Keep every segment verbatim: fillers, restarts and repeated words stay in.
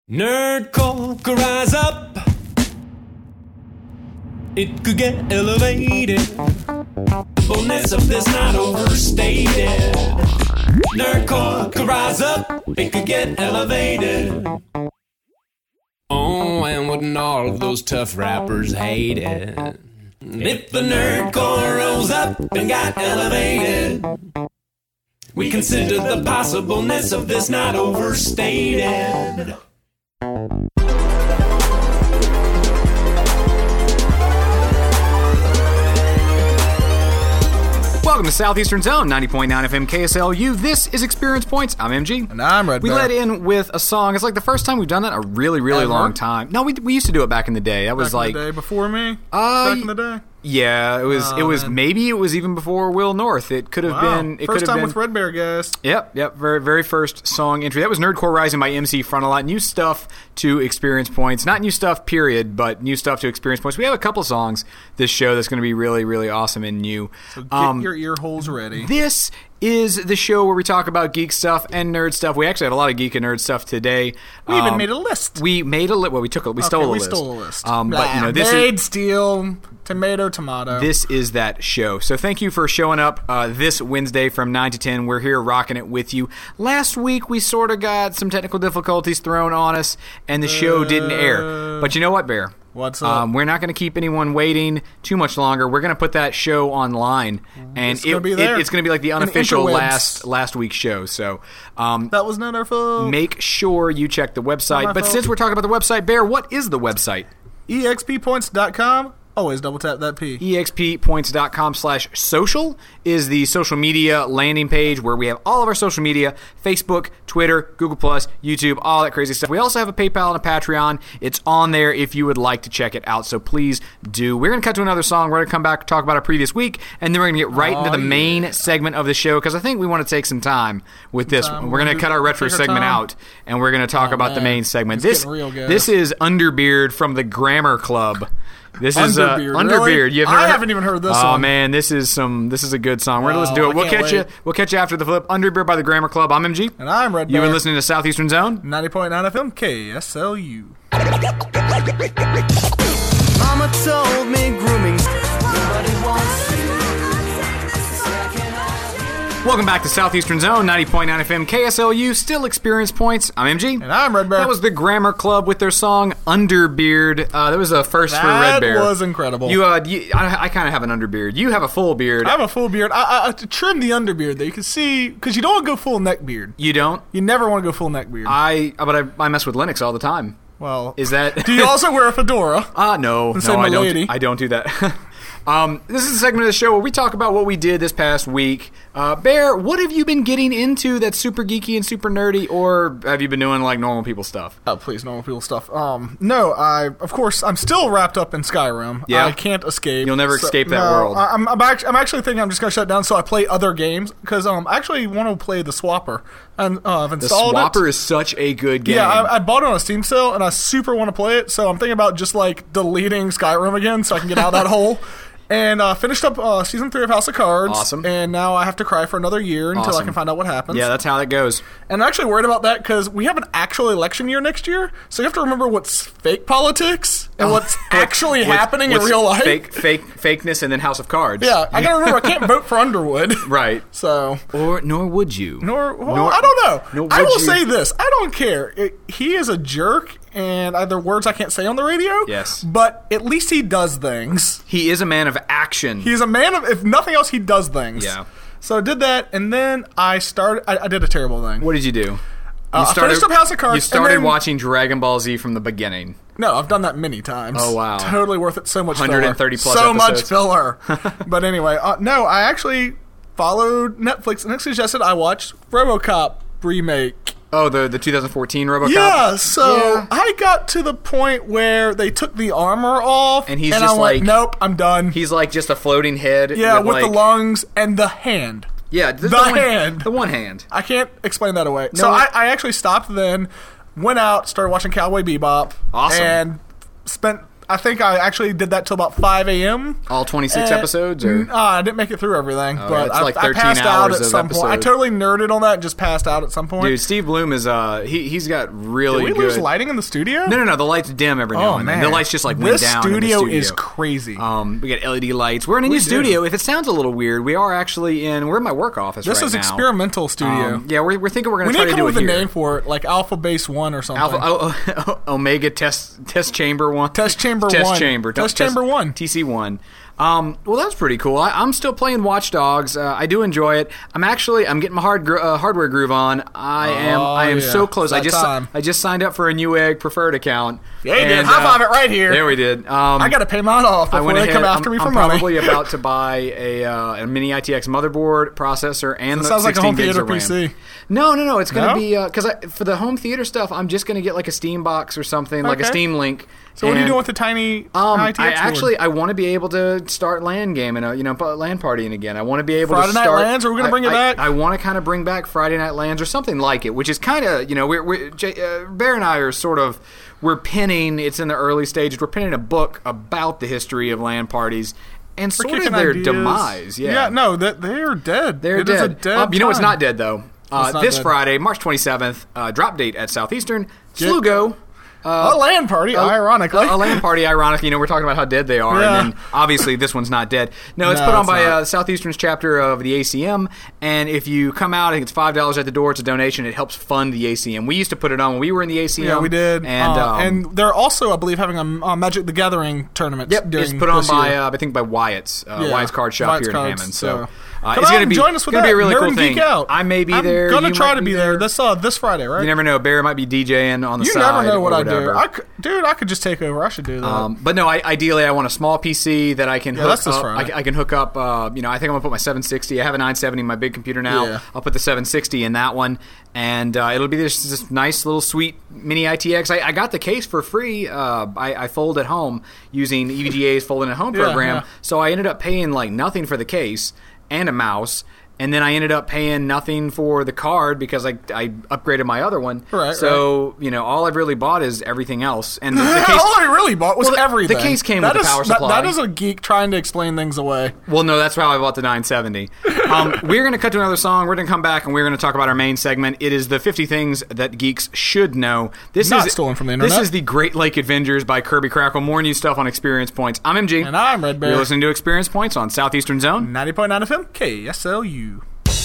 Nerdcore could rise up. It could get elevated. The fullness of this not overstated. Nerdcore could rise up. It could get elevated. Oh, and wouldn't all of those tough rappers hate it? If the nerdcore rose up and got elevated, we consider the possibleness of this not overstated. Welcome to Southeastern Zone, ninety point nine F M K S L U. This is Experience Points. I'm M G. And I'm Red We Bear. led in with a song. It's like the first time we've done that in a really, really Ever? long time. No, we we used to do it back in the day. That was Back like... in the day before me? Uh, Back in the day? Yeah, it was, Oh, it was man. maybe it was even before Will North. It could have Wow. been... It First could have time been, with Red Bear, guys. Yep, yep. Very, very first song entry. That was Nerdcore Rising by M C Frontalot. New stuff to Experience Points. Not new stuff, period, but new stuff to Experience Points. We have a couple songs this show that's going to be really, really awesome and new. So get Um, your ear holes ready. This is the show where we talk about geek stuff and nerd stuff. We actually have a lot of geek and nerd stuff today. We even Um, made a list. We made a list. Well, we took a, we stole okay, a we list. stole a list. Um, but you know, this Made, is steal, tomato, tomato. this is that show. So thank you for showing up uh, this Wednesday from nine to ten. We're here rocking it with you. Last week we sort of got some technical difficulties thrown on us, and the show didn't air. But you know what, Bear? What's up? Um, we're not going to keep anyone waiting too much longer. We're going to put that show online, and It's gonna it, be it- there. it's going to be like the In the unofficial interwebs. last last week's show. So um, that was not our fault. make sure you check the website. my But fault. since we're talking about the website, Bear, what is the website? E X P points dot com. Always double tap that P. exppoints.com slash social is the social media landing page where we have all of our social media, Facebook, Twitter, Google Plus, YouTube, all that crazy stuff. We also have a PayPal and a Patreon. It's on there if you would like to check it out, so please do. We're going to cut to another song. We're going to come back and talk about our previous week, and then we're going to get right Oh, into the yeah. main segment of the show because I think we want to take some time with this time. one. We're going to We'll cut do- our retro take our segment time. out, and we're going to talk Oh, about the man. main segment. It's This, getting real, guys. this is Underbeard from the Grammar Club. This is uh, Underbeard, Underbeard. really? You I haven't even heard this Oh one. man, this is some. This is a good song. We're gonna Wow, listen to it. I We'll can't catch you. wait. We'll catch you after the flip. Underbeard by the Grammar Club. I'm M G. And I'm Red Bear. You've been listening to Southeastern Zone. ninety point nine F M K S L U. Mama told me grooming nobody wants you. Welcome back to Southeastern Zone, ninety point nine F M K S L U. Still Experience Points. I'm M G. And I'm Red Bear. That was the Grammar Club with their song Underbeard. Uh, that was a first for Red That Bear. was incredible. You, uh, you, I, I kind of have an underbeard. You have a full beard. I have a full beard. I, I, I trimmed the underbeard there. You can see, because you don't want to go full neck beard. You don't. You never want to go full neck beard. I. But I, I mess with Linux all the time. well, Is that? do you also wear a fedora? Uh, no, no, say I don't. milady. I don't do that. um, this is a segment of the show where we talk about what we did this past week. Uh, Bear, what have you been getting into that's super geeky and super nerdy, or have you been doing like normal people stuff? Oh, please, normal people stuff. Um, no, I of course I'm still wrapped up in Skyrim. Yeah? I can't escape. You'll never escape that no, world. I, I'm I'm actually, I'm actually thinking I'm just gonna shut down so I play other games because um I actually want to play the Swapper and uh, I've The installed it. Swapper is such a good game. Yeah, I, I bought it on a Steam sale, and I super want to play it. So I'm thinking about just like deleting Skyrim again, so I can get out of that hole. And uh, finished up uh, season three of House of Cards. Awesome. And now I have to cry for another year until I Awesome. can find out what happens. yeah, that's how that goes. And I'm actually worried about that because we have an actual election year next year, so you have to remember what's fake politics and what's actually What's- happening what's in real life. Fake, fake, fakeness, and then House of Cards. Yeah, I gotta remember I can't vote for Underwood. Right. So, Or nor would you. nor, well, Nor- I don't know. nor I would will you. say this: I don't care. It, he is a jerk, and either words I can't say on the radio. Yes. but at least he does things. He is a man of action. He's a man of, if nothing else, he does things. Yeah. So I did that, and then I started. I, I did a terrible thing. What did you do? You Uh, I finished up House of Cards, You and started then- watching Dragon Ball Z from the beginning. No, I've done that many times. Oh, wow. Totally worth it. So much one hundred thirty filler. plus So much episodes. filler. But anyway, uh, no, I actually followed Netflix and it suggested I watch RoboCop remake. Oh, the the twenty fourteen RoboCop. Yeah, so Yeah. I got to the point where they took the armor off, And he's and just I went, like- nope, I'm done. He's like just a floating head. yeah, with, like, the lungs and the hand. Yeah, the, the one, hand. The one hand. I can't explain that away. so No. I, I actually stopped then, went out, started watching Cowboy Bebop. Awesome. And spent I think I actually did that till about five a.m. All twenty-six And- episodes, or Uh, I didn't make it through everything, Oh, but it's I, like I thirteen passed out hours at of some point. I episode. totally nerded on that and just passed out at some point. dude, Steve Bloom is uh he he's got really Did we good. lose lighting in the studio? No, no, no. The lights dim every now Oh, and then. man. The lights just like went this down. in the studio studio is crazy. Um, we got L E D lights. We're in a new We studio. do. If it sounds a little weird, we are actually in. We're in my work office. this right is now. experimental studio. Um, yeah, we're, we're thinking we're going we to need try to to come do up with it a here. name for it, like Alpha Base One or something. Alpha oh, oh, Omega Test Test Chamber One. Test Chamber Test One. Chamber. Test Chamber One. T C One. Um, well, that's pretty cool. I, I'm still playing Watch Dogs. Uh, I do enjoy it. I'm actually I'm getting my hard gro- uh, hardware groove on. I am Oh, I am yeah. so close. It's I that just time. I just signed up for a Newegg preferred account. Yeah, you did. And, High five uh, it right here. There we did. Um, I got to pay mine off I before went they ahead. come after I'm, me for I'm money. probably about to buy a, uh, a mini I T X motherboard, processor, and It the sounds like a sixteen home gigs theater of RAM. P C. No, no, no. It's going to No? be because I for the home theater stuff, I'm just going to get like a Steam box or something, like a Okay. Steam Link. So what are you And, doing with the tiny Um, I T X I board? actually I want to be able to start LAN gaming, uh, you know, LAN partying again. I want to be able Friday to Night start. LANs? Are we gonna I- bring it I- back? I want to kind of bring back Friday Night LANs or something like it, which is kind of you know we're, we're J, uh, Bear and I are sort of we're penning. It's in the early stages. We're penning a book about the history of LAN parties and We're sort of kicking their ideas. demise. Yeah, Yeah, no, that they're dead. they're It is dead. a dead Um, you know what's time. not dead though? Uh, What's not this dead? Friday, March twenty-seventh, uh, drop date at Southeastern. Get- Slugo. a LAN party, ironically. A, a LAN party, ironically. You know, we're talking about how dead they are, Yeah. and then obviously this one's not dead. No, it's No, put on it's by not. uh, Southeastern's chapter of the A C M, and if you come out, I think it's five dollars at the door. It's a donation. It helps fund the A C M. We used to put it on when we were in the A C M. Yeah, we did. And, Uh, um, and they're also, I believe, having a, a Magic the Gathering tournament. Yep, during it's put on this by year. uh, I think by Wyatt's uh, Yeah, Wyatt's Card Shop Wyatt's here in Cards, Hammond. So so- uh, Come it's out gonna and be join us with gonna that. be a really Nerd cool and thing. Geek out. I may be I'm there. gonna You try might to be there. there. This uh, this Friday, right? You never know. Bear might be DJing on the You side. never know what or I do. whatever. I could, dude, I could just take over. I should do that. Um, but no, I, ideally, I want a small P C that I can Yeah, hook that's this up. Friday. I, I can hook up. Uh, you know, I think I'm gonna put my seven sixty. I have a nine seventy in my big computer now. Yeah. I'll put the seven sixty in that one, and uh, it'll be this, this nice little sweet mini I T X. I, I got the case for free. Uh, I, I fold at home using E V G A's folding at home Yeah, program. yeah. So I ended up paying like nothing for the case and a mouse. And then I ended up paying nothing for the card because I, I upgraded my other one. Right, So, you know, all I've really bought is everything else. And the, the case, All I really bought was Well, the- everything. the case came That with the is- power that- supply. that is a geek trying to explain things away. Well, no, that's how I bought the nine seventy. Um, we're going to cut to another song. We're going to come back and we're going to talk about our main segment. It is the fifty things that geeks should know. This Not is stolen from the This internet. is the Great Lake Avengers by Kirby Crackle. More new stuff on Experience Points. I'm M G. And I'm Red Bear. You're listening to Experience Points on Southeastern Zone. ninety point nine F M, K S L U.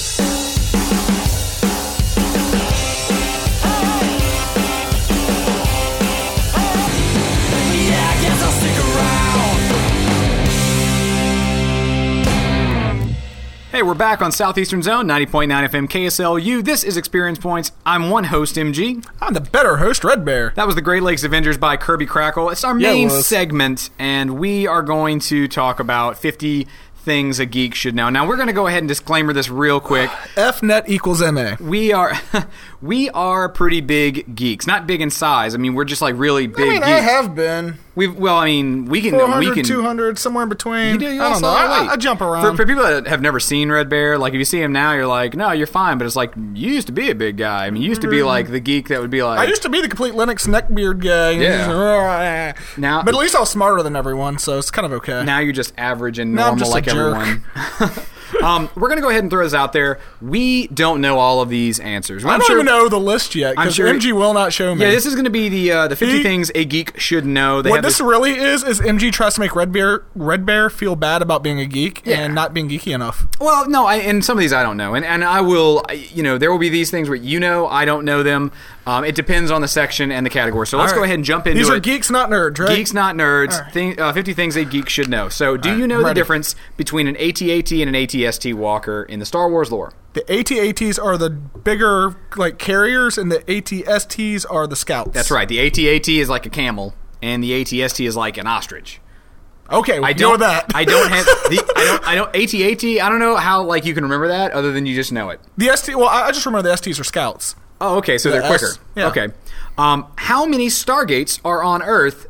Hey, we're back on Southeastern Zone, ninety point nine F M K S L U. This is Experience Points. I'm one host, M G. I'm the better host, Red Bear. That was the Great Lakes Avengers by Kirby Crackle. It's our Yeah, it main was. segment, and we are going to talk about fifty things a geek should know. Now, we're going to go ahead and disclaimer this real quick. F net equals M A. We are we are pretty big geeks. Not big in size. I mean, we're just like really big I mean, geeks. I have been. We've well, I mean, we can four we hundred, can two hundred, somewhere in between. You do, you I don't also know. I, weight. I, I jump For, around. for people that have never seen Red Bear, like if you see him now, you're like, no, you're fine. But it's like you used to be a big guy. I mean, you used to be like the geek that would be like. I used to be the complete Linux neckbeard guy. Yeah. Now- but at least I was smarter than everyone, so it's kind of okay. Now you're just average and Now I'm normal just a like jerk. everyone. um, we're gonna go ahead and throw this out there. We don't know all of these answers. I I'm don't sure- even know the list yet, I'm because sure- M G will not show me. Yeah, this is going to be the uh, the fifty He- things a geek should know. They what have this really is, is M G tries to make Red Bear Red Bear feel bad about being a geek Yeah. and not being geeky enough. Well, no, I, and some of these I don't know, and and I will, I- you know, there will be these things where you know I don't know them. Um, it depends on the section and the category. So let's All go right. ahead and jump into These it. are geeks, not nerds, right? Geeks, not nerds. All right. Thing, uh, fifty things a geek should know. So, do All you right, know I'm the ready. difference between an A T A T and an A T S T walker in the Star Wars lore? The A T A Ts are the bigger like carriers, and the A T S Ts are the scouts. That's right. The A T A T is like a camel, and the A T S T is like an ostrich. Okay, we I can don't. go with that. I don't have the. I don't. I don't. A T A T. I don't know how like you can remember that other than you just know it. The S T. Well, I I just remember the S Ts are scouts. Oh, okay. So The they're quicker. S- yeah. Okay. Um, how many Stargates are on Earth?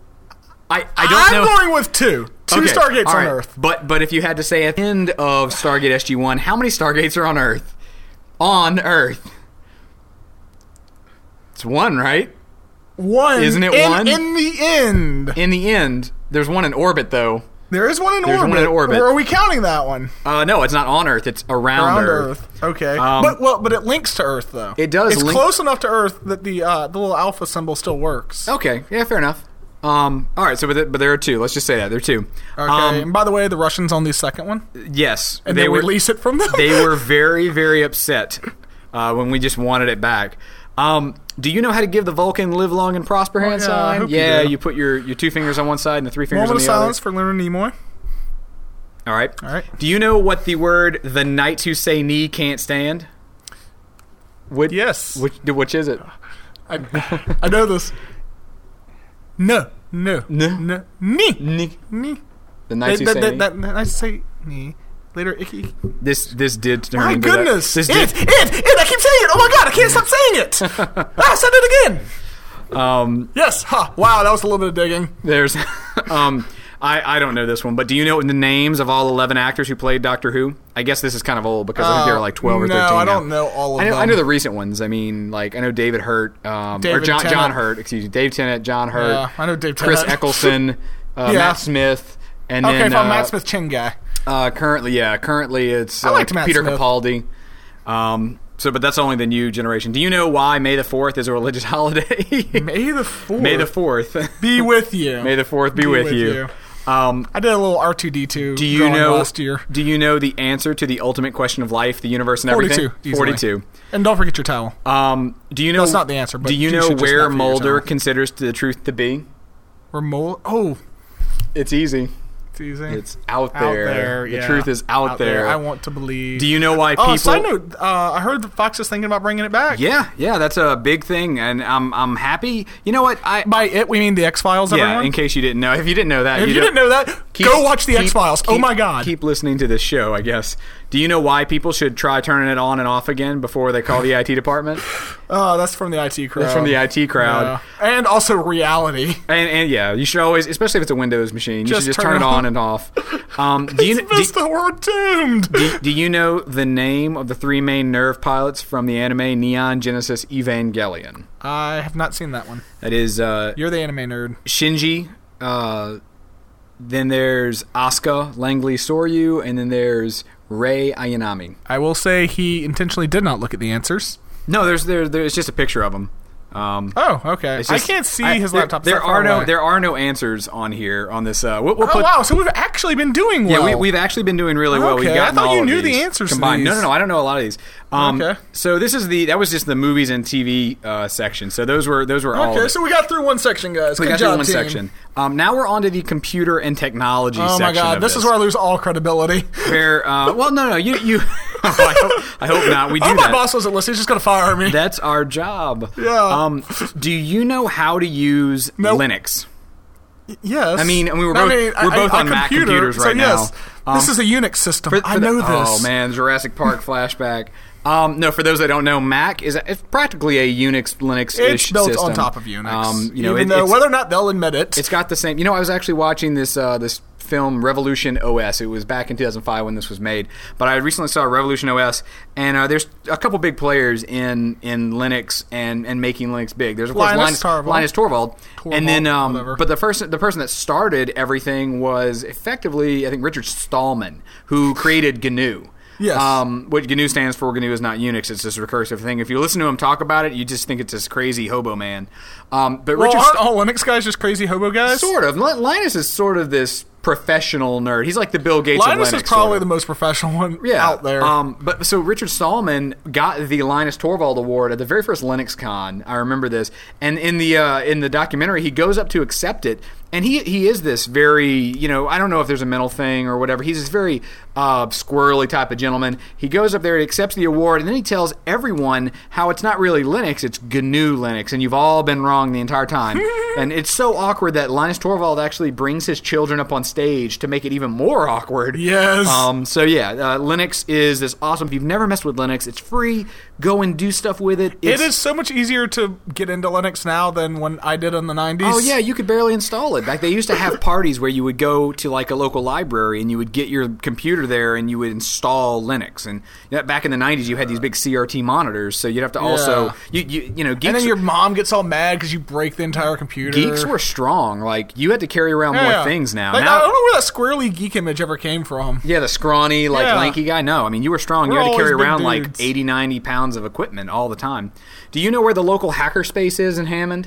I I don't I'm know. going with two. Two Okay, Stargates all on right. Earth. But but if you had to say at the end of Stargate S G one, how many Stargates are on Earth? On Earth. It's one, right? One. Isn't it in, one? In the end. In the end, there's one in orbit, though. There is one in There's orbit. one in orbit. Or are we counting that one? Uh, no, it's not on Earth. It's around, Around Earth. Earth. Okay. Um, but well, but it links to Earth, though. It does It's link- close enough to Earth that the uh, the little alpha symbol still works. Okay, yeah, fair enough. Um, all right, so but, th- but there are two. Let's just say that there are two. Okay. Um, and by the way, the Russians own the second one, yes, and they they were. release it from them. They were very, very upset uh, when we just wanted it back. Um, do you know how to give the Vulcan "live long and prosper" hand yeah, I sign? hope you Yeah, do. you put your, your two fingers on one side and the three fingers Moment on of the silence other. for Leonard Nimoy. All right. All right. Do you know what the word "the knights who say knee can't stand"? What, Yes. Which, which is it? I, I know this. No, no, No. no, knee, Knee. knee. The knights who That, say that, knee. that, that, I say knee. Later, icky. This this did turn My into goodness! That. This It, did, it, it! I keep saying it! Oh my god, I can't stop saying it! Ah, I said it again! um, Yes! Ha! Wow, that was a little bit of digging. there's, um, I, I don't know this one, but do you know the names of all eleven actors who played Doctor Who? I guess this is kind of old because I think there were like twelve or no, thirteen. I now. don't know all of I know, them. I know the recent ones. I mean, like I know David Hurt, um, or David John, Tennant. John Hurt. Excuse me, Dave Tennant, John Hurt, Yeah, I know Dave Chris Tennant. Eccleston, uh, Yeah. Matt Smith, and Okay, then if I'm uh, Matt Smith Chin guy. Uh, currently, yeah, currently it's I uh, liked Matt Peter Smith. Capaldi. Um, so, but that's only the new generation. Do you know why May the Fourth is a religious holiday? May the fourth. May the Fourth. be with you. May the Fourth be, with, you. Um, I did a little R two D two. do you drawing know? last year? Do you know the answer to the ultimate question of life, the universe, and everything? forty-two. easily. Forty-two. And don't forget your towel. Um, do you know? That's not the answer, but do you you know should just where not forget your Mulder towel. considers the truth to be? We're mole. Oh, It's easy. it's easy. It's out out there. there. The yeah. truth is out, there. I want to believe. Do you know why people? Oh, side note. Uh, I heard that Fox is thinking about bringing it back. Yeah, yeah, that's a big thing, and I'm I'm happy. You know what? I By it, we mean the X Files. yeah. Everyone. In case you didn't know, if you didn't know that, If you, don't- didn't know that, keep- go watch the keep- X Files. Oh keep- my god. Keep listening to this show, I guess. Do you know why people should try turning it on and off again before they call the I T department? Oh, that's from the I T crowd. That's from the I T crowd. Yeah. And also reality. And, and yeah, you should always, especially if it's a Windows machine, you Just should just turn turn it it on on. and off. Um, do you It's do, Vista, we're doomed. do, do you know the name of the three main nerve pilots from the anime Neon Genesis Evangelion? I have not seen that one. That is uh, You're the anime nerd. Shinji. Uh, then there's Asuka Langley Soryu, and then there's Rei Ayanami. I will say he intentionally did not look at the answers. No, there's there there's just a picture of him. Um, Oh, okay. it's just- I can't see I- his there- laptop. There so far are no away. there are no answers on here on this. Uh, we'll, we'll Oh put, wow! So we've actually been doing well. Yeah, we, we've actually been doing really well. We've Okay, I gotten thought all you of knew the these answers to combined. No, these. no, no. I don't know a lot of these. Um, Okay. So this is the that was just the movies and T V uh, section. So those were those were all. of Okay, it. so we got through one section, guys. we Good got job, through one team. section. Um, now we're on to the computer and technology Oh section. my god, of this is where I lose all credibility. where uh, well, no, no, you you. I, hope, I hope not. We do Oh, my that. boss doesn't listen. He's just gonna fire me. That's our job. Yeah. Um, do you know how to use Nope. Linux? Yes. I mean, I mean, we're I both- mean, we're I- both I- on Mac computer, computers so right yes, now. this Um, is a Unix system. For- for I the- know this. Oh man, Jurassic Park flashback. Um, no, for those that don't know, Mac is it's practically a Unix Linux. It's built on top of Unix. Um, you know, even it- though it's, whether or not they'll admit it. it's got the same. You know, I was actually watching this uh, this film Revolution O S. It was back in two thousand five when this was made, but I recently saw Revolution O S, and uh, there's a couple big players in in Linux and and making Linux big. There's of course Linus Linus Torvald. Linus Torvald, Torvald, and then um, whatever. but the person the person that started everything was effectively I think Richard Stallman, who created G N U. Yes. Um, what G N U stands for, G N U is not Unix. It's this recursive thing. If you listen to him talk about it, you just think it's this crazy hobo man. Um, but well, Richard aren't Sta- all Linux guys just crazy hobo guys? Sort of. Li- Linus is sort of this professional nerd. He's like the Bill Gates Linus of Linux. is probably sort of. the most professional one yeah. out there. Um, but so Richard Stallman got the Linus Torvald Award at the very first Linux Con. I remember this. And in the uh, in the documentary, he goes up to accept it. And he he is this very, you know, I don't know if there's a mental thing or whatever. He's this very uh, squirrely type of gentleman. He goes up there, he accepts the award, and then he tells everyone how it's not really Linux, it's G N U Linux, and you've all been wrong the entire time. And it's so awkward that Linus Torvald actually brings his children up on stage to make it even more awkward. Yes. Um, so yeah, uh, Linux is this awesome. If you've never messed with Linux, it's free. Go and do stuff with it. It's, it is so much easier to get into Linux now than when I did in the nineties. Oh yeah, you could barely install it. Like they used to have parties where you would go to like a local library and you would get your computer there and you would install Linux. And you know, back in the nineties, you had these big C R T monitors, so you'd have to also Yeah. you you you know. Geeks, And then your mom gets all mad because you break the entire computer. geeks were strong. Like you had to carry around Yeah, more yeah. things now. Like, now I don't know where that squirrely geek image ever came from. yeah, the scrawny, like Yeah. lanky guy. No, I mean you were strong. We're you had to carry always big around like dudes. eighty, ninety pounds of equipment all the time. Do you know where the local hackerspace is in Hammond?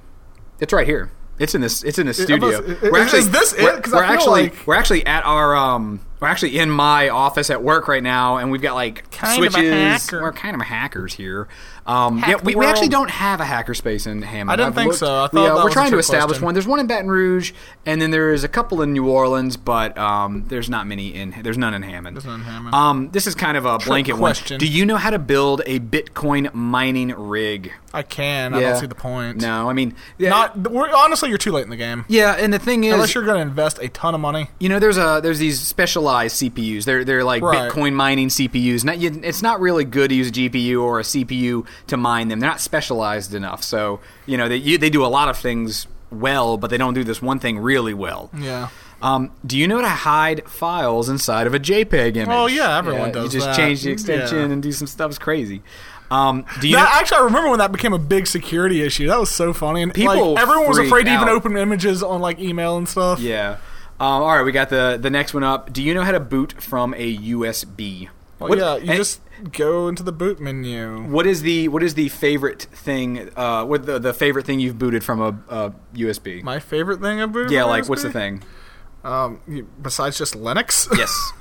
It's right here. It's in this. It's in the studio. is- we're is actually, this it? We're, 'Cause I we're feel actually like- we're actually at our um. We're actually in my office at work right now, and we've got like Kind of a switches. hacker. We're kind of hackers here. Um, Hack yeah, the we, we actually world. don't have a hackerspace in Hammond. I didn't I've think looked- so. I thought we, uh, that we're was a trying to trick establish question. one. There's one in Baton Rouge, and then there's a couple in New Orleans, but um, there's not many in. There's none in Hammond. There's none in Hammond. Um, this is kind of a blanket question. one. Do you know how to build a Bitcoin mining rig? I can. I Yeah. don't see the point. No, I mean, yeah, Not. We're, honestly, you're too late in the game. yeah, and the thing is, Unless you're going to invest a ton of money. you know, there's a there's these specialized C P Us. They're they're like Right. Bitcoin mining C P Us. Not you, it's not really good to use a G P U or a C P U to mine them. They're not specialized enough. So you know they you, they do a lot of things well, but they don't do this one thing really well. Yeah. Um, do you know how to hide files inside of a JPEG image? Oh, yeah, everyone does You just that. change the extension Yeah. and do some stuff. It's crazy. Um, do you That, know, actually, I remember when that became a big security issue. That was so funny. And People like, everyone was freak afraid to even out. open images on like email and stuff. Yeah. Um, all right, we got the the next one up. Do you know how to boot from a U S B? Well, What- yeah, you and just go into the boot menu. What is the what is the favorite thing? Uh, what the the favorite thing you've booted from a, a U S B? My favorite thing about yeah, like what's the thing? Um, you- besides just Linux, Yes,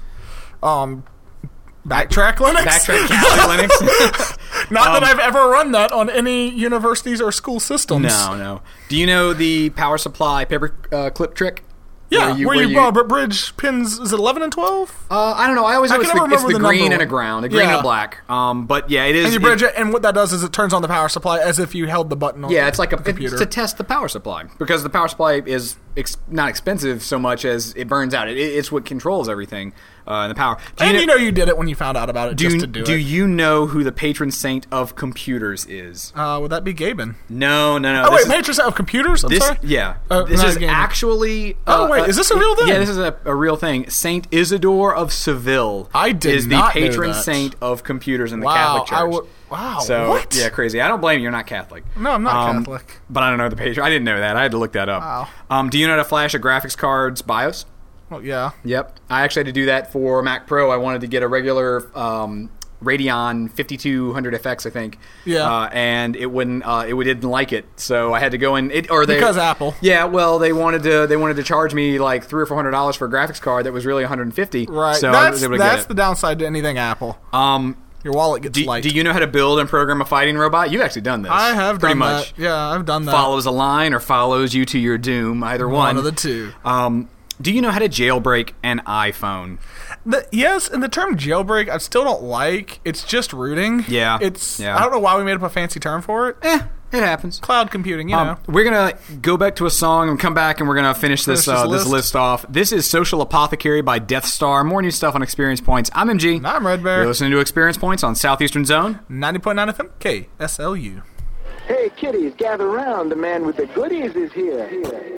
um, Backtrack Linux. Backtrack Kali Linux. Not that Um, I've ever run that on any universities or school systems. No, no. Do you know the power supply paper uh, clip trick? Yeah, Where you- where where you, you- uh, but bridge pins is it eleven and twelve? Uh, I don't know. I always I know can it's never the, it's remember the the green number. and a ground, a green Yeah. and a black. Um, but yeah, it is. And you it- bridge it, and what that does is it turns on the power supply as if you held the button on Yeah, it's like a the computer. it's to test the power supply because the power supply is ex- not expensive so much as it burns out. It, it's what controls everything uh, in the power. Do and know, you know you did it when you found out about it do, just you- to do, do it. you know who the patron saint of computers is? Uh, would that be Gaben? No, no, no. Oh, this wait, is- patron saint of computers? I'm This, sorry? yeah, Uh, this not is Gaben. actually. Oh, uh, wait, uh, is this a real thing? Yeah, this is a, a real thing. Saint Isidore of Seville. I did is the not know patron that. saint of computers in the Wow, Catholic Church. I would- wow, So what? yeah, crazy. I don't blame you. You're not Catholic. No, I'm not Um, Catholic. But I don't know the patron. I didn't know that. I had to look that up. Wow. Um, do you know how to flash a graphics card's BIOS? Well, yeah. Yep. I actually had to do that for Mac Pro. I wanted to get a regular um, Radeon fifty-two hundred F X, I think. Yeah. Uh, and it wouldn't. Uh, it didn't like it, so I had to go in. It or they Because Apple. Yeah. Well, they wanted to. They wanted to charge me like three or four hundred dollars for a graphics card that was really one hundred and fifty. Right. So I that's was able to that's get the it. downside to anything Apple. Um. Your wallet gets Do, light. do you know how to build and program a fighting robot? You've actually done this. I have pretty done much. that. Yeah, I've done that. Follows a line or follows you to your doom. Either one. One of the two. Um. Do you know how to jailbreak an iPhone? The, yes, and the term jailbreak I still don't like. It's just rooting. Yeah, It's yeah. I don't know why we made up a fancy term for it. Eh, it happens. Cloud computing, you know. Um, we're gonna go back to a song and come back, and we're gonna finish this Finish this uh, this list. list off. This is Social Apothecary by Death Star. More new stuff on Experience Points. I'm M G. And I'm Red Bear. You're listening to Experience Points on Southeastern Zone. ninety point nine F M K S L U. Hey, kiddies, gather round. The man with the goodies is here. here.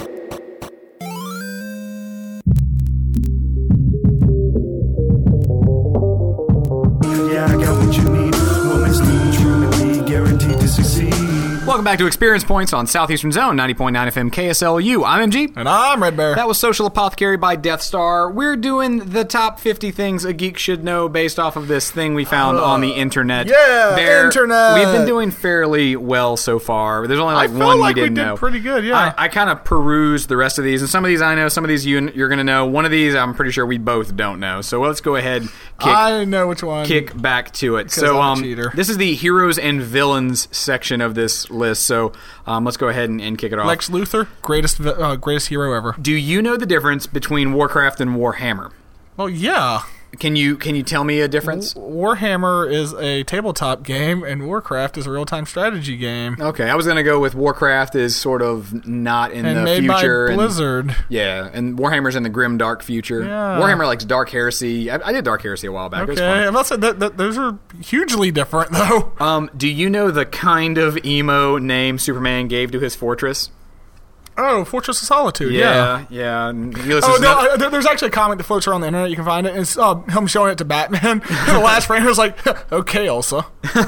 Yeah, I got what you need. Woman's need, truly guaranteed to succeed. Welcome back to Experience Points on Southeastern Zone, ninety point nine F M K S L U. I'm M G. And I'm Red Bear. That was Social Apothecary by Death Star. We're doing the top fifty things a geek should know based off of this thing we found on the internet. yeah, Bear, internet. We've been doing fairly well so far. There's only I like felt one like we we didn't did know. pretty good, yeah. I, I kind of perused the rest of these, and some of these I know, some of these you, you're going to know. One of these I'm pretty sure we both don't know. So let's go ahead kick, I know which one. kick back to it. So I'm a um, cheater. this is the heroes and villains section of this list. So um, let's go ahead and, and kick it off. Lex Luthor, greatest vi- uh, greatest hero ever. Do you know the difference between Warcraft and Warhammer? Well, yeah. Can you can you tell me a difference? Warhammer is a tabletop game, and Warcraft is a real-time strategy game. Okay, I was gonna go with Warcraft is sort of not in And the made future. by and- Blizzard. yeah, and Warhammer's in the grim dark future. Yeah. Warhammer likes Dark Heresy. I, I did Dark Heresy a while back. It was Okay, fun. I'm not saying that, that those are hugely different, though. Um, do you know the kind of emo name Superman gave to his fortress? Oh, Fortress of Solitude, yeah. yeah. yeah. and he listens Oh, to no, no- I, there- there's actually a comic that floats around the internet. You can find it. It's uh, him showing it to Batman. And the last frame was like, okay, Elsa.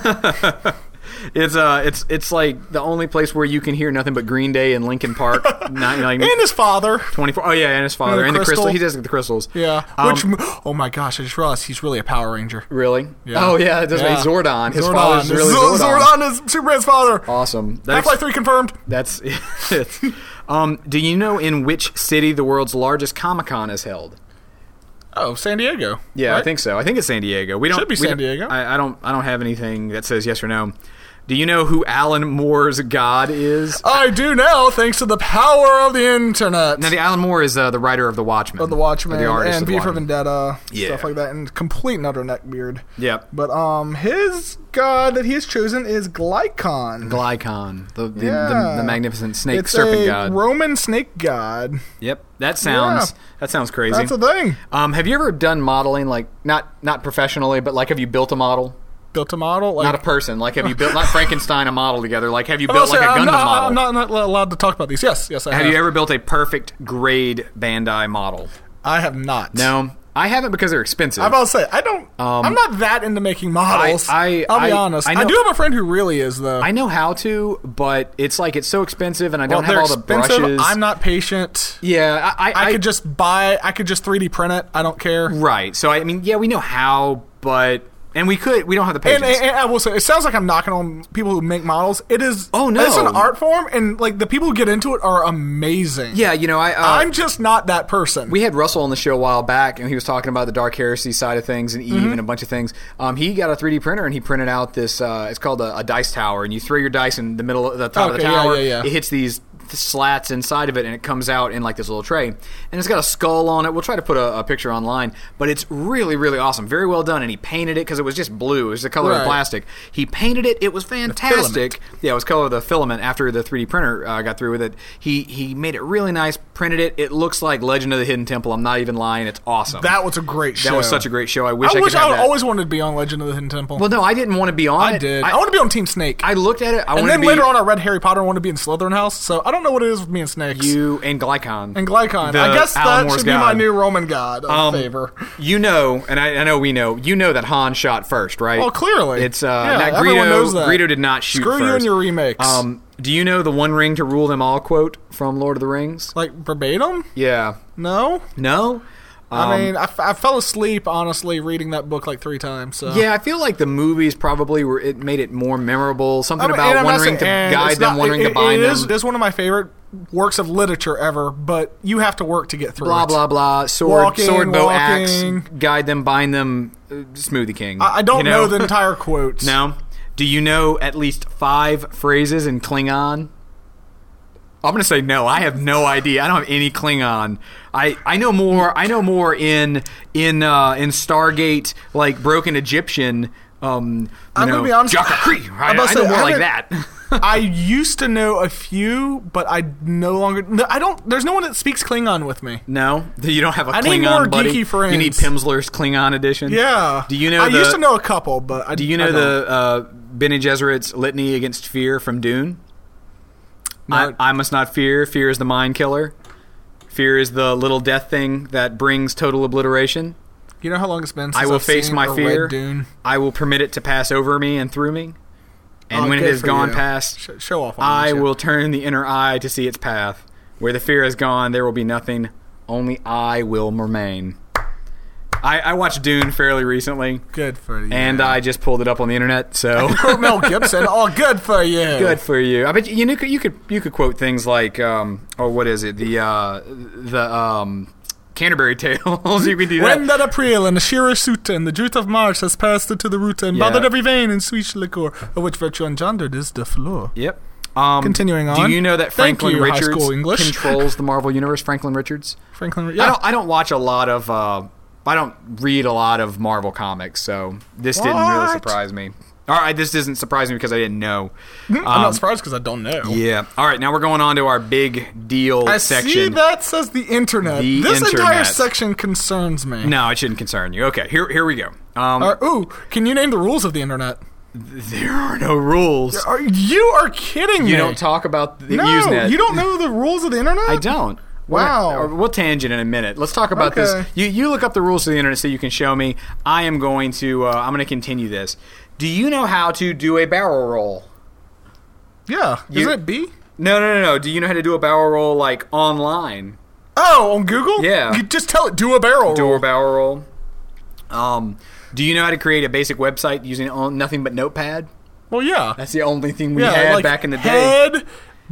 It's uh, it's it's like the only place where you can hear nothing but Green Day and Linkin Park. Not, like, And his father. twenty-four. Oh yeah, and his father, And the and the crystal. crystal. He does the crystals. Yeah. Um, Which, oh my gosh, I just realized he's really a Power Ranger. Really? Yeah. Oh yeah, it does. Yeah. Zordon. His Zordon. father's really Z- Zordon. Zordon is Superman's father. Awesome. That's, Half-Life three confirmed. That's it. Um, do you know in which city the world's largest Comic Con is held? Oh, San Diego. Yeah, I right? think so. I think it's San Diego. We don't. Should be we San don't- Diego. I, I don't. I don't have anything that says yes or no. Do you know who Alan Moore's God is? I do now, thanks to the power of the internet. Now, the Alan Moore is uh, the writer of The Watchmen. of the Watchmen Or the artist and of The V for Watchmen. Vendetta, Yeah. stuff like that, and complete and utter neckbeard. Yep. But um, his god that he has chosen is Glycon. Glycon, the the, Yeah. the, the magnificent snake It's serpent a god. Roman snake god. Yep, that sounds Yeah. that sounds crazy. That's a thing. um, have you ever done modeling, like not not professionally, but like have you built a model? Built a model. Like, Not a person. Like have you built not Frankenstein a model together? Like have you I'm built not like a saying- Gundam I'm not, model? I'm not, I'm not allowed to talk about these. Yes, yes, I have. have you ever built a perfect grade Bandai model? I have not. No, I haven't because they're expensive. I'm about to say I don't. Um, I'm not that into making models. I- will be I- honest. I I, know- do have a friend who really is though. I know how to, but it's like it's so expensive, and I don't well, have they're all the expensive. brushes. I'm not patient. Yeah, I, I, I could just buy. I could just three D print it. I don't care. right. So I mean, yeah, we know how, but and we could. We don't have the And, patience. and, and I will say, it sounds like I'm knocking on people who make models. It is. Oh, no. It's an art form, and like the people who get into it are amazing. yeah, you know, I. Uh, I'm just not that person. we had Russell on the show a while back, and he was talking about the Dark Heresy side of things and Eve Mm-hmm. and a bunch of things. Um, he got a three D printer and he printed out this. Uh, it's called a, a dice tower, and you throw your dice in the middle of the top of the Okay, yeah, tower. yeah, yeah. It hits these slats inside of it, and it comes out in like this little tray, and it's got a skull on it. We'll try to put a, a picture online, but it's really, really awesome. Very well done, and he painted it because it was just blue. It was the color of Right. plastic. He painted it. It was fantastic. Yeah, it was color of the filament after the three D printer uh, got through with it. He he made it really nice, printed it. It looks like Legend of the Hidden Temple. I'm not even lying. It's awesome. that was a great show. That was such a great show. I wish I, I wish could have I that. always wanted to be on Legend of the Hidden Temple. Well, no, I didn't want to be on I it. did. I, I, want to be on Team Snake. I looked at it. I and wanted then to be later on, I read Harry Potter and wanted to be in Slytherin House. So I don't know what it is with me and snakes. you and Glycon. and Glycon. The I guess Alan that Moore's should be god. my new Roman god of Um, favor. You know, and I, I know we know. You know that Han shot first, right? Well, clearly. It's uh, Yeah, not everyone Greedo. knows that. Greedo did not shoot Screw first. you and your remakes. Um, do you know the One Ring to rule them all quote from Lord of the Rings? like verbatim? Yeah. No. No. I Um, mean, I, f- I fell asleep honestly reading that book like three times. So. Yeah, I feel like the movies probably were. It made it more memorable. Something I mean, and about I'm one not ring to saying- and guide it's them, not- one ring it- to bind it them. is, it is one of my favorite works of literature ever, but you have to work to get through Blah it. blah blah. Sword, Walking, sword, bow, walking. axe. Guide them, bind them. Uh, Smoothie King. I, I don't you know? the entire quotes. No. Do you know at least five phrases in Klingon? I'm gonna say no. I have no idea. I don't have any Klingon. I, I know more. I know more in in uh, in Stargate, like broken Egyptian. Um, you I'm know, gonna be honest. Jaka Kree. I, I'm about I to know say, more I like haven't- that. I used to know a few, but I no longer. No, I don't. There's no one that speaks Klingon with me. No, you don't have a I Klingon need more buddy. geeky friends. You need Pimsleur's Klingon edition. Yeah. Do you know? I the, used to know a couple, but I, Do you I know don't. the uh, Bene Gesserit's litany against fear from Dune? No. I, I must not fear. Fear is the mind killer. Fear is the little death thing that brings total obliteration. You know how long it's been since I will I've face seen my or fear. read Dune? I will permit it to pass over me and through me. And Oh, when it good has for gone you. past, Sh- show off. On I me, will turn the inner eye to see its path. Where the fear has gone, there will be nothing. Only I will remain. I, I watched Dune fairly recently, Good for you. and I just pulled it up on the internet. So quote Mel Gibson. Oh, good for you. good for you. I bet you, you know you could you could quote things like um oh what is it the uh the um Canterbury Tales. You could do that. When that April and the Shira Sutta and the Jute of March has passed into the root and Yeah. bothered every vein in sweet liquor, of which virtue engendered is the floor. Yep. Um, Continuing Do on. you know that Thank Franklin you, high Richards school English. controls the Marvel Universe? Franklin Richards. Franklin, I yeah. don't. I don't watch a lot of uh, I don't read a lot of Marvel comics, so this didn't really What? surprise me. All right, this doesn't surprise me because I didn't know. I'm Um, not surprised because I don't know. Yeah. All right, now we're going on to our big deal I section. see that says the internet. The this entire internet. section concerns me. No, it shouldn't concern you. Okay, here here we go. Um, Uh, ooh, can you name the rules of the internet? there are no rules. Are, you are kidding me. You don't talk about the No, Usenet. you don't know the rules of the internet? I don't. Wow. We're, we'll tangent in a minute. Let's talk about this. Okay. You you look up the rules of the internet so you can show me. I am going to. Uh, I'm going to continue this. Do you know how to do a barrel roll? Yeah. You- Isn't it B? No, no, no, no. Do you know how to do a barrel roll like online? Oh, on Google? Yeah. You just tell it, do a barrel Do roll. a barrel roll. Um, do you know how to create a basic website using on- nothing but Notepad? Well, yeah. That's the only thing we yeah, had like back in the day. head,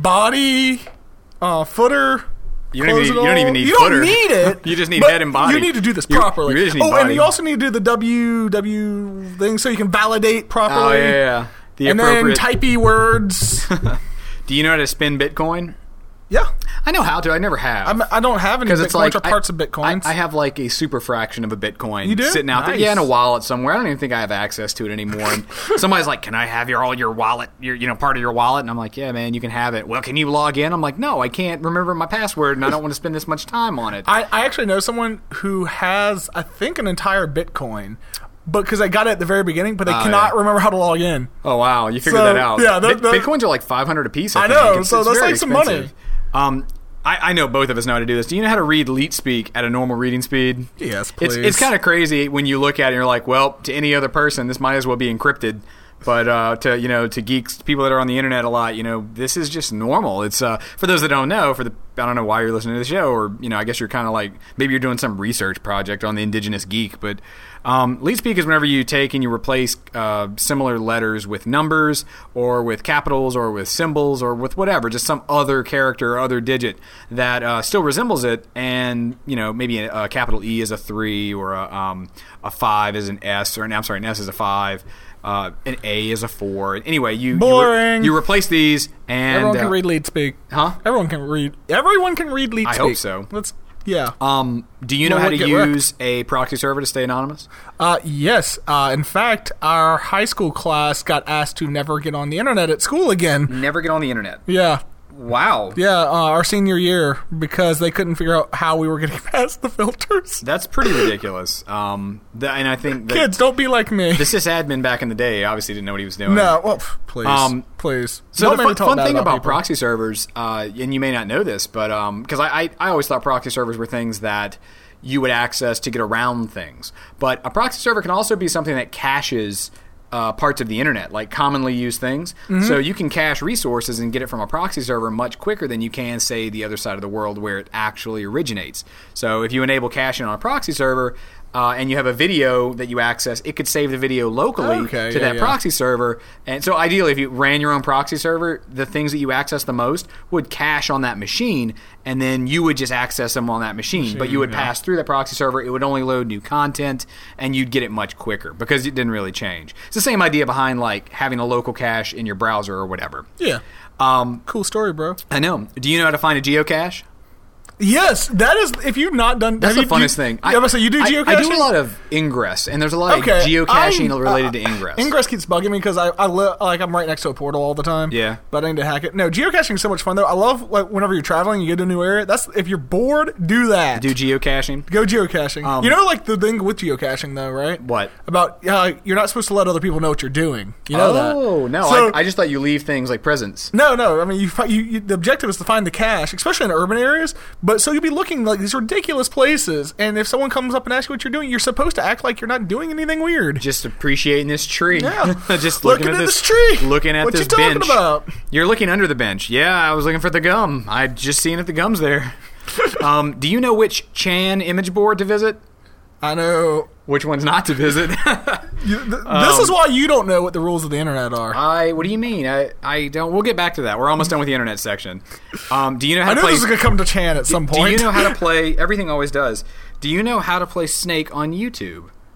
body, uh, footer. You don't, close even, it you don't all. even need You footer. don't need it. You just need but head and body. You need to do this You- properly. You really just need oh, body. and you also need to do the W W thing so you can validate properly. Oh, yeah, yeah, yeah. The and then appropriate. typey words. Do you know how to spin Bitcoin? Yeah. I know how to. I never have. I'm, I don't have any Because Bitcoins it's like or parts I, of Bitcoins. I, I have like a super fraction of a Bitcoin You do? sitting out there. Nice. Yeah, in a wallet somewhere. I don't even think I have access to it anymore. And somebody's like, "Can I have your all your wallet? Your you know part of your wallet?" And I'm like, "Yeah, man, you can have it." Well, can you log in? I'm like, "No, I can't remember my password, and I don't want to spend this much time on it." I, I actually know someone who has, I think, an entire Bitcoin, but because I got it at the very beginning, but they Oh, cannot yeah. remember how to log in. Oh wow, you figured So, that out. yeah, that- Bit- that- Bitcoins are like five hundred a piece. I, I think. know, It's- so it's that's very like some money. expensive. Um, I, I know both of us know how to do this. Do you know how to read Leet Speak at a normal reading speed? Yes, It's please. it's kind of crazy when you look at it and you're like, well, to any other person, this might as well be encrypted. But uh, to you know, to geeks, people that are on the internet a lot, you know, this is just normal. It's uh, for those that don't know. For the I don't know why you're listening to the show, or you know, I guess you're kind of like maybe you're doing some research project on the indigenous geek. But um, Leet Speak is whenever you take and you replace uh, similar letters with numbers, or with capitals, or with symbols, or with whatever, just some other character or other digit that uh, still resembles it, and you know, maybe a, a capital E is a three, or a um, a five is an S, or an I'm sorry, an S is a five. Uh, an A is a four. Anyway, you Boring. You, re- you replace these, and Everyone can uh, read Lead Speak. Huh? Everyone can read. Everyone can read Lead I Speak. hope so. Let's. Yeah. Um, do you know Well, how to get wrecked. use a proxy server to stay anonymous? Uh, yes. Uh, in fact, our high school class got asked to never get on the internet at school again. Never get on the internet. Yeah. Wow. Yeah, uh, our senior year, because they couldn't figure out how we were getting past the filters. That's pretty ridiculous. Um, th- and I think that Kids, don't be like me. the sysadmin back in the day obviously didn't know what he was doing. No, well, pff, please, Um, please. So Don't the make me fun, talk fun bad thing about, people. proxy servers, uh, and you may not know this, but because I, I, I always thought proxy servers were things that you would access to get around things. But a proxy server can also be something that caches uh, parts of the internet, like commonly used things. Mm-hmm. So you can cache resources and get it from a proxy server much quicker than you can, say, the other side of the world where it actually originates. So if you enable caching on a proxy server, Uh, and you have a video that you access, it could save the video locally Okay, to yeah, that yeah. proxy server. And so ideally, if you ran your own proxy server, the things that you access the most would cache on that machine, and then you would just access them on that machine. but you would yeah. pass through that proxy server, it would only load new content, and you'd get it much quicker because it didn't really change. It's the same idea behind like having a local cache in your browser or whatever. Yeah. Um, Cool story, bro. I know. Do you know how to find a geocache? Yes, that is. If you've not done, That's have the you, funnest do, thing. I, I, say you do I- geocaching. I do a lot of Ingress, and there's a lot Okay, of geocaching I'm, related uh, to Ingress. Ingress keeps bugging me because I, I li- like I'm right next to a portal all the time. Yeah. but I need to hack it. No, geocaching is so much fun though. I love like whenever you're traveling, you get to a new area. That's if you're bored, do that. Do geocaching? Go geocaching. Um, you know, like the thing with geocaching though, right? What? About uh, you're not supposed to let other people know what you're doing. You know that? Oh no! So- I, I just thought you leave things like presents. No, no. I mean, you, fi- you, you. The objective is to find the cache, especially in urban areas. But so you'll be looking like these ridiculous places, and if someone comes up and asks you what you're doing, you're supposed to act like you're not doing anything weird. Just appreciating this tree. Yeah. just looking, Looking at at this, this tree. Looking at What this you talking bench. about? You're looking under the bench. Yeah, I was looking for the gum. I just seen if the gum's there. um, do you know which Chan image board to visit? I know. Which one's not to visit? You, th- this Um, is why you don't know what the rules of the internet are. I. What do you mean? I. I don't. We'll get back to that. We're almost done with the internet section. Um, do you know how I to knew play? this was gonna come to Chan at some do point. you know how to play? Everything always does. Do you know how to play Snake on YouTube?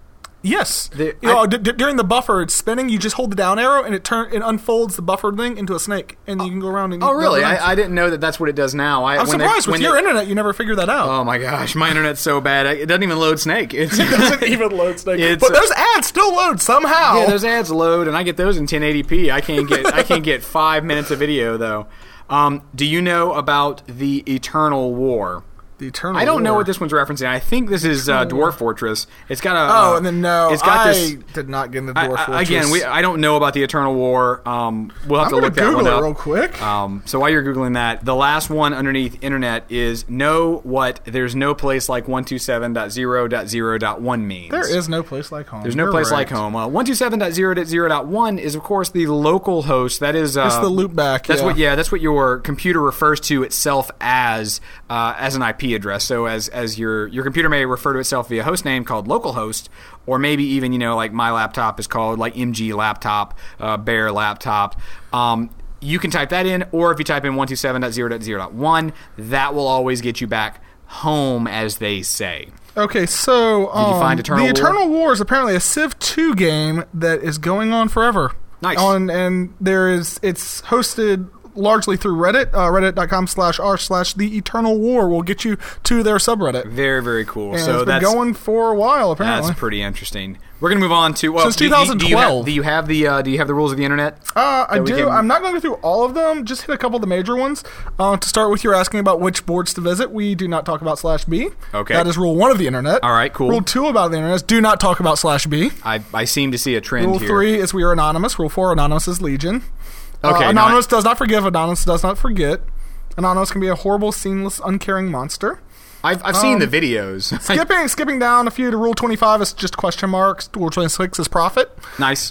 Yes. The- you know, I- d- d- during the buffer, it's spinning. You just hold the down arrow, and it turn it unfolds the buffered thing into a snake, and you can go around and. Oh, really? go around. I, I didn't know that that's what it does now. I, I'm when they- surprised with when your they- internet, you never figured that out. Oh my gosh, my internet's so bad. I, it doesn't even load Snake. It's, It doesn't even load Snake. It's But a- those ads still load somehow. Yeah, those ads load, and I get those in ten eighty p. I can't get I can't get five minutes of video though. Um, do you know about the Eternal War? The Eternal I don't know War. what this one's referencing. I think this is uh, Dwarf Fortress. It's got a Oh, uh, and then no, It's got I this. did not get into I- Dwarf I- Fortress. again, we, I don't know about the Eternal War. Um, we'll have I'm to gonna look that Google one it up real quick. Um, so while you're googling that, the last one underneath internet is know what there's no place like one twenty-seven dot zero dot zero dot one means. There is no place like home. There's no You're place right. like home. Uh, one twenty-seven dot zero dot zero dot one is, of course, the local host. That is, uh, It's the loopback. That's yeah. what, yeah. That's what your computer refers to itself as, uh, as an I P address. So as as your your computer may refer to itself via host name called localhost, or maybe even you know like my laptop is called like M G laptop, uh, Bear laptop. Um, you can type that in, or if you type in one twenty-seven dot zero dot zero dot one, that will always get you back home, as they say. Okay, so um, you find Eternal the War? Eternal War is apparently a Civ two game that is going on forever. Nice. On and there is it's hosted largely through Reddit. Uh, Reddit.com slash r slash the Eternal War will get you to their subreddit. Very very cool. And so it's been that's going for a while apparently. That's pretty interesting. We're gonna move on to well, Since do you- do you- twenty twelve. Do you have, do you have the uh, do you have the rules of the internet? Uh, I that we do. can- I'm not going to go through all of them. Just hit a couple of the major ones. Uh, to start with, you're asking about which boards to visit. We do not talk about slash B. Okay. That is rule one of the internet. All right, cool. Rule two about the internet is do not talk about slash B. I, I seem to see a trend Rule here. three is we are anonymous. Rule four, anonymous is legion. Okay, Uh, now anonymous does not forgive. Anonymous does not forget. Anonymous can be a horrible, seamless, uncaring monster. I've I've seen Um, the videos. Skipping skipping down a few to rule twenty-five is just question marks. Rule twenty-six is profit. Nice.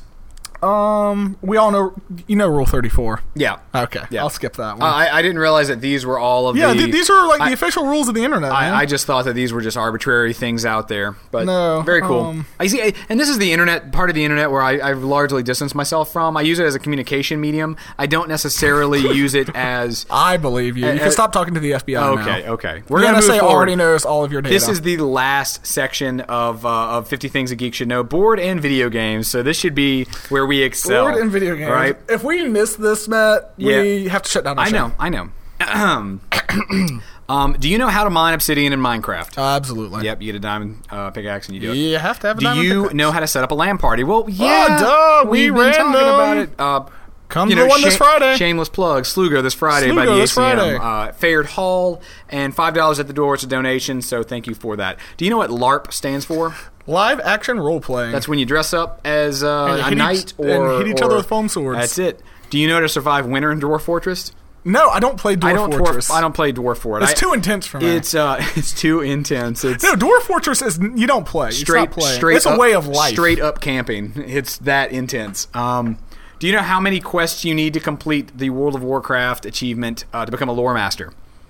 Um, we all know you know rule thirty-four. Yeah. Okay, Yeah. I'll skip that one. Uh, I I didn't realize that these were all of yeah, the. th- these are like I- the official rules of the internet. man. I, I just thought that these were just arbitrary things out there, but No, very cool. um, I see, I- and this is the internet part of the internet where I, I've largely distanced myself from. I use it as a communication medium. I don't necessarily use it as. I believe you. You Uh, can stop talking to the F B I Okay, now. okay. We're gonna the N S A move forward. already knows all of your data. This is the last section of uh, of fifty Things a Geek Should Know, board and video games. So this should be where we excel. board and video games. right? If we miss this, Matt, we Yeah. have to shut down. Our I show. know, I know. um, do you know how to mine obsidian in Minecraft? Absolutely. Yep, you get a diamond uh, pickaxe and you do it. You have to have a Do diamond you pickaxe. know how to set up a LAN party? Well, yeah, Oh, duh, we we've been ran talking them. about it. Uh, Come you to know, the one this sha- Friday. Shameless plug. Slugo this Friday by Slugo the this A C M. Friday. Uh, Fayard Hall and five dollars at the door. It's a donation, so thank you for that. Do you know what LARP stands for? Live action role playing. That's when you dress up as uh, And a hit each- knight and or hit each or- other with foam swords. That's it. Do you know how to survive winter in Dwarf Fortress? No, I don't play Dwarf I don't. Fortress. Dwarf, I don't play Dwarf Fort. It's I- too intense for me. It's uh, it's too intense. It's no, Dwarf Fortress is you don't play. straight, It's not playing. straight. It's up, a way of life. Straight up camping. It's that intense. Um, do you know how many quests you need to complete the World of Warcraft achievement uh, to become a lore master?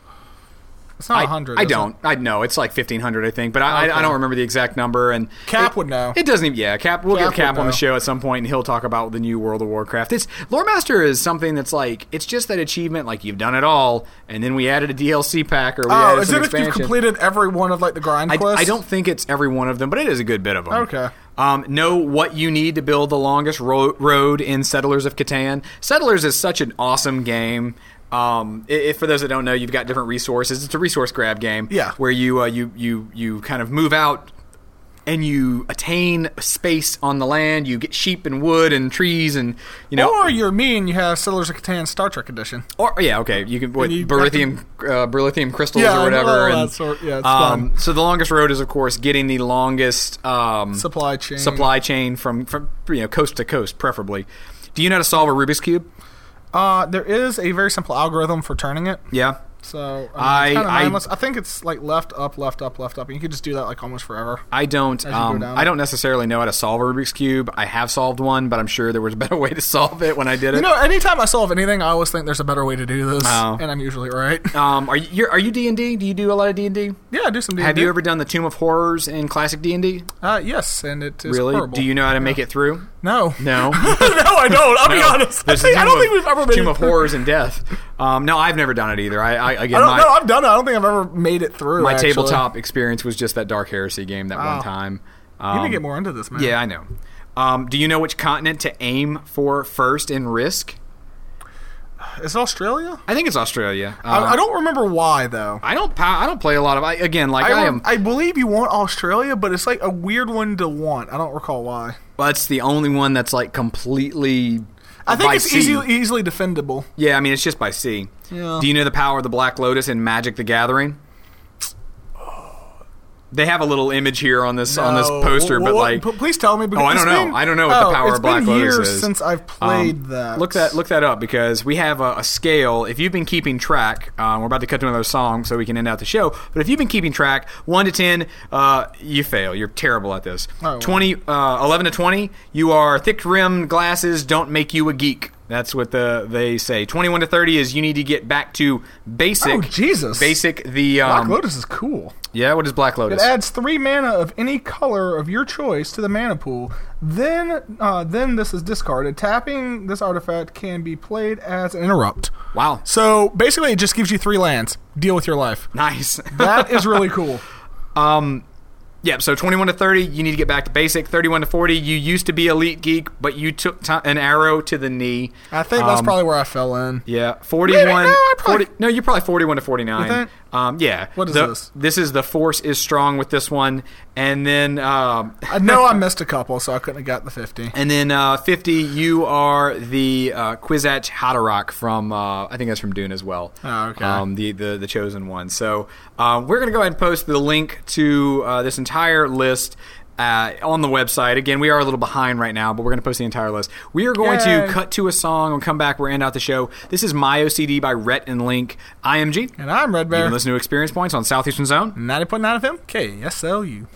It's not I, a hundred. I is it? don't. I know it's like fifteen hundred, I think, but I, Okay. I, I don't remember the exact number. And Cap it, would know. It doesn't even. Yeah, Cap. We'll Cap get Cap would on the know. show at some point, and he'll talk about the new World of Warcraft. It's Lore Master is something that's like it's just that achievement, like you've done it all, and then we added a D L C pack or we Oh, added is some it if expansion. you've completed every one of like the grind I, quests? I don't think it's every one of them, but it is a good bit of them. Okay. Um, know what you need to build the longest ro- road in Settlers of Catan. Settlers is such an awesome game. Um, i- if for those that don't know, you've got different resources. It's a resource grab game. Yeah. Where you uh, you you you kind of move out and you attain space on the land. You get sheep and wood and trees and you know. Or you're me and you have Settlers of Catan Star Trek edition. Or yeah, okay, you can what, you beryllium uh, beryllium crystals Yeah, or whatever. all that and, sort- yeah, it's um, fun. So the longest road is, of course, getting the longest um, Supply chain. supply chain from from you know coast to coast, preferably. Do you know how to solve a Rubik's cube? Uh, there is a very simple algorithm for turning it. Yeah. So I- I, mean, it's kind of I- mindless. I think it's like left, up, left, up, left, up. And you could just do that like almost forever. I don't. As you go Um, down I it. don't necessarily know how to solve a Rubik's cube. I have solved one, but I'm sure there was a better way to solve it when I did it. You know, anytime I solve anything, I always think there's a better way to do this, Oh. and I'm usually right. um, are you you're, are you D and D? Do you do a lot of D and D? Yeah, I do some D and D. Have you ever done the Tomb of Horrors in classic D and D? Uh, yes, and it is Really? horrible. Do you know how to make it through? No. No. no, I don't. I'll be No. honest. I, There's think, the I Tomb don't of- think we've ever made Tomb it of through. Horrors and Death. Um, no, I've never done it either. I, I again, I don't my, know. I've done it. I don't think I've ever made it through. my actually. tabletop experience was just that Dark Heresy game that one Wow. time. You need to get more into this, man. Yeah, I know. Um, do you know which continent to aim for first in Risk? Is it Australia? I think it's Australia. Uh, I, I don't remember why though. I don't. I don't play a lot of. I, again, like I, I, am. I believe you want Australia, but it's like a weird one to want. I don't recall why. Well, it's the only one that's like completely. I think by it's sea. easily easily defendable. Yeah, I mean it's just by sea. Yeah. Do you know the power of the Black Lotus in Magic the Gathering? They have a little image here on this on this No. poster, Well, but what- like, p- please tell me. Because oh, I don't it's know. been- I don't know what oh, the power it's of Black been Lotus years is. since I've played Um, that. Look that look that up because we have a, a scale. If you've been keeping track, uh, we're about to cut to another song so we can end out the show. But if you've been keeping track, one to ten, uh, you fail. You're terrible at this. Oh, well. Twenty, uh, eleven to twenty, you are thick-rimmed glasses don't make you a geek. That's what the they say. Twenty-one to thirty is you need to get back to basic. Oh, Jesus. Basic. The Black um, Lotus is cool. Yeah, what is Black It Lotus? adds three mana of any color of your choice to the mana pool. Then, uh, then this is discarded. Tapping this artifact can be played as an interrupt. Wow, So basically, it just gives you three lands. Deal with your life. nice. That is really cool. Um, yeah, so twenty-one to thirty, you need to get back to basic. thirty-one to forty, you used to be elite geek, but you took t- an arrow to the knee. I think that's Um, probably where I fell in. Yeah, forty-one. Really? No, I probably- forty, no, you're probably forty-one to forty-nine. You think? Um, yeah. What is The- this? This is the force is strong with this one, and then um, I know I missed a couple, so I couldn't have got the fifty. and then uh, fifty. You are the uh, Kwisatz Haderach from uh, I think that's from Dune as well. Oh, okay. Um, the, the the chosen one. So um, we're gonna go ahead and post the link to uh, this entire list. Uh, on the website. Again, we are a little behind right now, but we're going to post the entire list. We are going Yay. to cut to a song and come back. We'll end out the show. This is My O C D by Rhett and Link. I am G. And I'm Red You Bear. can listen to Experience Points on Southeastern Zone. ninety point nine F M, K S L U.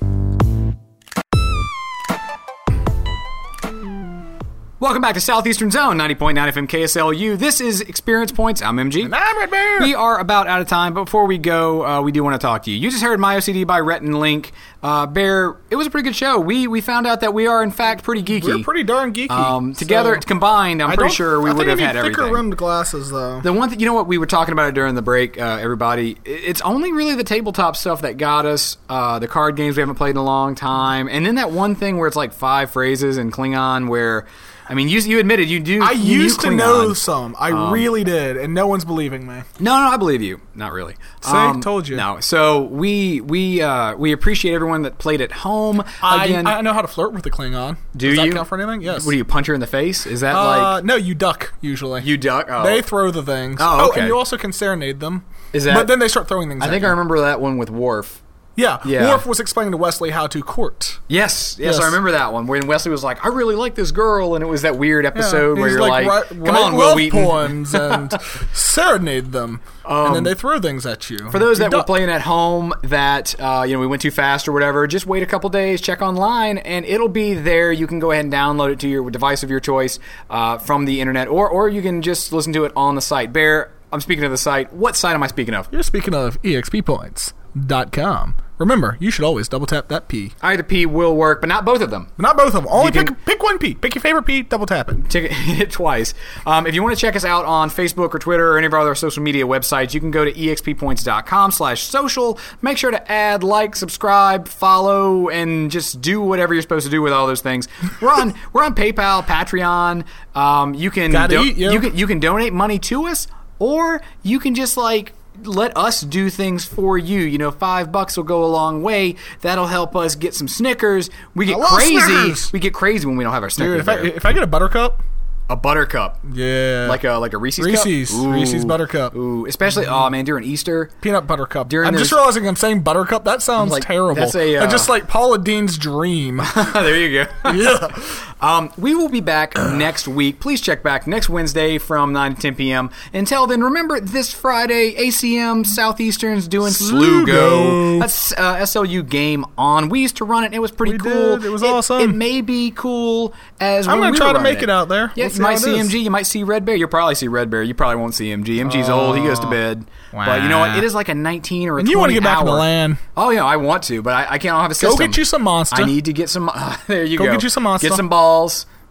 Welcome back to Southeastern Zone, ninety point nine F M K S L U. This is Experience Points. I'm M G. And I'm Red Bear. We are about out of time, but before we go, uh, we do want to talk to you. You just heard My O C D by Rhett and Link. Uh, Bear, it was a pretty good show. We we found out that we are, in fact, pretty geeky. We're pretty darn geeky. Um, together, so- combined, I'm I pretty don't- sure we I would think have I had need thicker everything. rimmed glasses, though. The one thing, you know what, we were talking about it during the break, uh, everybody. I- It's only really the tabletop stuff that got us, uh, the card games we haven't played in a long time, and then that one thing where it's like five phrases in Klingon where, I mean, you you admitted you do. I you knew used to Klingon. know some. I Um, really did, and no one's believing me. No, no, I believe you. Not really. See? Told you. No. So we we uh, we appreciate everyone that played at home. Again, I, I know how to flirt with the Klingon. do Does you that count for anything? Yes. What do you punch her in the face? Is that Uh, like no, you duck usually. you duck? Oh. They throw the things. Oh, okay. and you also can serenade them. Is that- But then they start throwing things. I at think you. I remember that one with Worf. Yeah. Yeah. Worf was explaining to Wesley how to court. Yes, yes, Yes. I remember that one when Wesley was like, "I really like this girl," and it was that weird episode Yeah. where He's you're like, write- "Come write on, Will love Wheaton." poems and serenade them, and then they throw things at you. For those You that were duck. playing at home that uh, you know we went too fast or whatever, just wait a couple days, check online, and it'll be there. You can go ahead and download it to your device of your choice uh, from the internet, or or you can just listen to it on the site. Bear, I'm speaking of the site. What site am I speaking of? You're speaking of E X P points dot com. Remember, you should always double tap that P. Either P will work, but not both of them. Not both of them. Only You can- pick pick one P. Pick your favorite P. Double tap it. Check it, hit it twice. Um, if you want to check us out on Facebook or Twitter or any of our other social media websites, you can go to E X P points dot com slash social. Make sure to add, like, subscribe, follow, and just do whatever you're supposed to do with all those things. We're on we're on PayPal, Patreon. Um, you can Gotta do- eat, yo. you can you can donate money to us, or you can just like let us do things for you. You know, five bucks will go a long way. That'll help us get some Snickers. We get I love crazy. Snickers. We get crazy when we don't have our Snickers. Dude, if I, there. if I get a buttercup, A buttercup. yeah, Like a like a Reese's, Reese's. cup? Ooh. Reese's buttercup. Ooh, especially oh man, during Easter. peanut buttercup. During I'm just those- realizing I'm saying buttercup. That sounds Like, terrible. that's a, uh, Like, just like Paula Dean's dream. There you go. Yeah. Um, we will be back next week. Please check back next Wednesday from nine to ten p.m. Until then, remember this Friday, A C M Southeastern's doing Slugo. Slugo. That's uh, S L U game on. We used to run it. It was pretty We cool. did. It was awesome. It may be cool as I'm when gonna we try were to running make it out there. Yeah, We'll you see might how it see is. M G. You might see Red Bear. You'll probably see Red Bear. You probably won't see M G. M G's old. He goes to bed. But you know what? It is like a nineteen or a And twenty you want to get back hour. in the land. Oh yeah, I want to, but I, I can't have a Go system. get you some Monster. I need to get some. Uh, there you go. Go get you some Monster. Get some balls.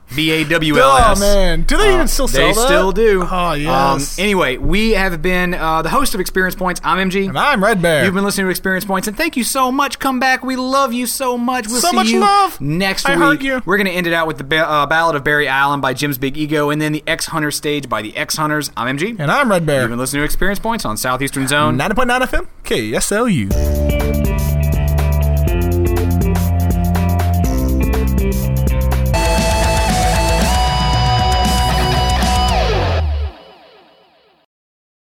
B A W L S. Oh, man. Do they uh, even still sell they that? They still do. Oh, yes. Um, anyway, we have been uh, the host of Experience Points. I'm M G. And I'm Red Bear. You've been listening to Experience Points, and thank you so much. Come back. We love you so much. We'll so see much you love. next I week. heard you. We're going to end it out with the ba- uh, Ballad of Barry Allen by Jim's Big Ego, and then the X-Hunter stage by the X-Hunters. I'm M G. And I'm Red Bear. You've been listening to Experience Points on Southeastern Zone. ninety point nine F M, K S L U.